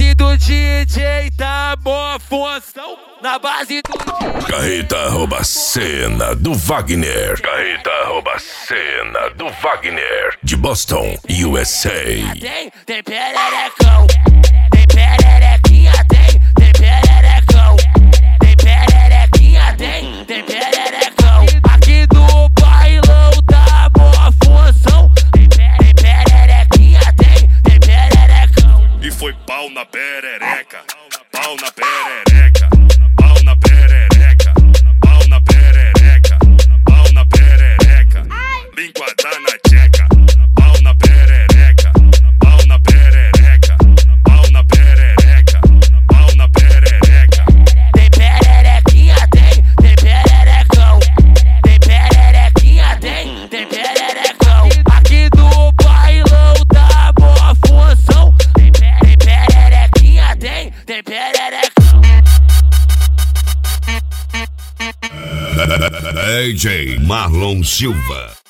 base do DJ tá boa função. Na base do DJ. Carreta rouba a cena do Wagner. Carreta rouba a cena do Wagner. De Boston, USA. Tem pererecão. Tem pererequinha, tem pererecão. Tem pererequinha, tem pererecão. Aqui do bailão tá boa função. Tem pererequinha, tem pererecão. E foi pau na perereca, pau na perereca, pau na perereca, pau na perereca, pau na perereca, linguada na tcheca, pau na perereca, pau na perereca, pau na perereca, pau na perereca. Tem pererequinha, tem pererecão. Tem pererequinha, tem pererecão. Aqui do bailão tá boa função. Tem pererequinha, tem pererecão. DJ Marlon Silva.